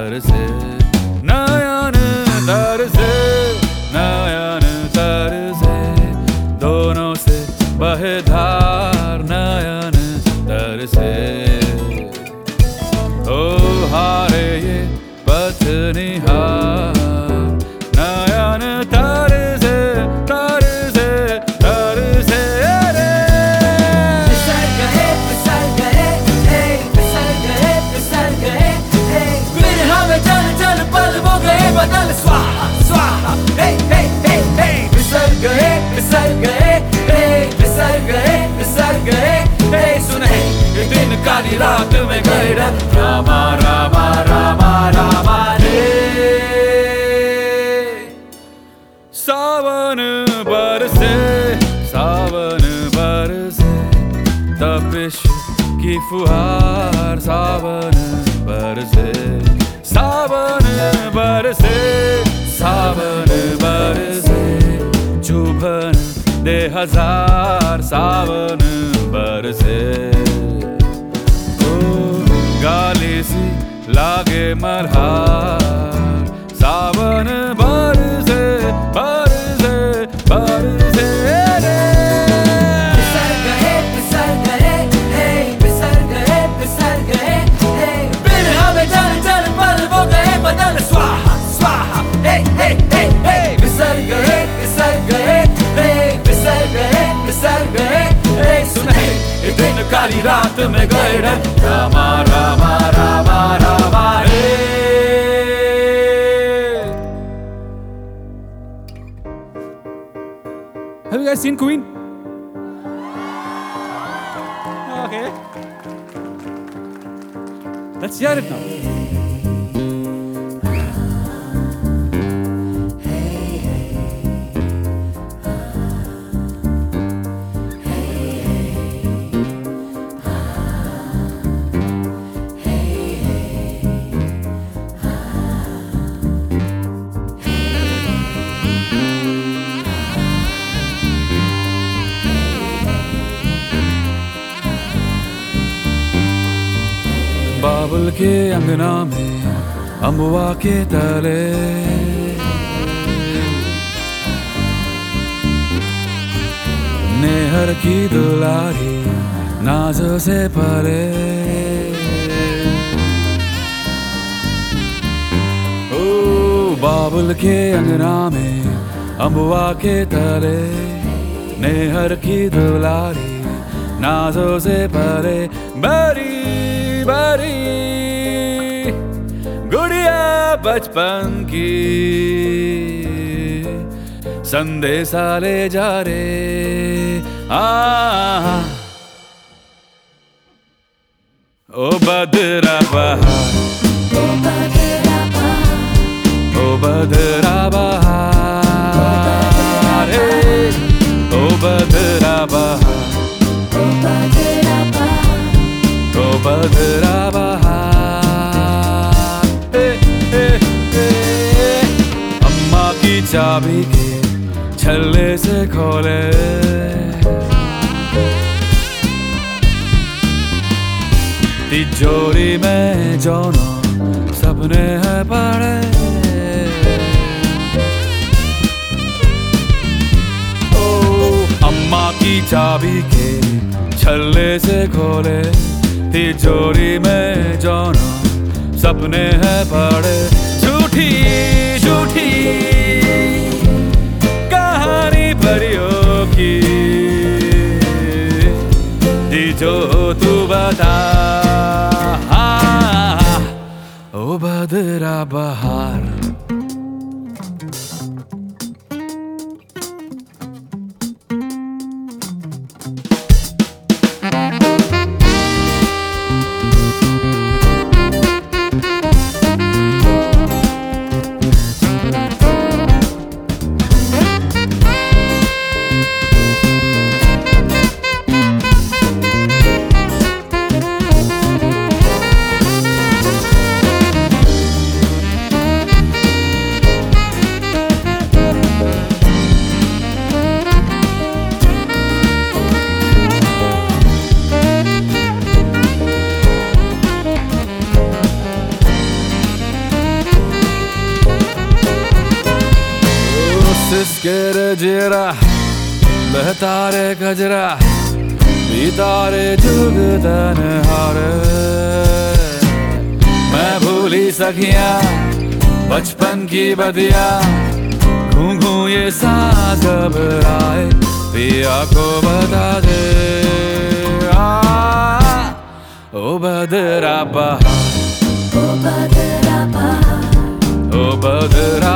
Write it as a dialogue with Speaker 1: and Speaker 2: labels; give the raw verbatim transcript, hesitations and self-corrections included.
Speaker 1: बरसे नयन तरसे नयन तरसे दोनों से बहे धार नयन तरसे ओ हारे ये पथ निहार नयन तरसे तरसे तरसे रे
Speaker 2: फिसल गए फिसल गए हे फिसल गए फिसल गए हे बिरहा में चल चल पल वो गए बदल स्वाहा स्वाहा हे हे हे हे फिसल गए फिसल गए हे फिसल गए फिसल गए हे सुन हे ये दिन काली रात में गए रामा रामा रामा रामा रे
Speaker 1: सावन बरसे सावन बरसे तपिश की फुहार सावन बरसे सावन बरसे सावन बरसे चुभन दे हजार सावन बरसे ओ गाली सी लागे मल्हार सावन बरसे बरसे बरसे रे
Speaker 2: फिसल गए फिसल गए हे फिसल गए फिसल गए हे बिरहा में चल चल पल वो गए बदल स्वाहा स्वाहा हे हे हे हे फिसल गए फिसल गए हे फिसल गए फिसल गए हे सुन हे ये दिन काली रात में गए रामा रामा रामा रामा रे
Speaker 1: Have you guys seen Queen? Okay. Let's hear it now. बाबुल के अंगना में अम्बुआ के तले नेहर की दुलारी नाजों से पले ओ बाबुल के अंगना में अम्बुआ के तले नेहर की दुलारी नाजों से पले बड़ी बड़ी गुड़िया बचपन की संदेशा ले जा रे आ ओ बदरा बहार
Speaker 2: ओ बदरा बहार
Speaker 1: ओ बदरा बहार ओ बदरा बहार
Speaker 2: ओ बदरा बहार
Speaker 1: ओ बदरा बहार ए, ए, ए, अम्मा की चाबी के छल्ले से खोले तिजोरी में जोनो सपने हैं पड़े ओ अम्मा की चाबी के छल्ले से खोले तिजोरी में जोनो सपने हैं पड़े झूठी झूठी कहानी परियों की दी जो तू बता ओ बदरा बहार बिस्किट जीरा बहता रे गजरा बीता रे जुग तन्हारे मैं भूली सखियां बचपन की बदिया घूं घूं ये सांस घबराए पिया को बता दे आ, ओ बदरा बहा
Speaker 2: ओ बदरा बहा
Speaker 1: ओ बदरा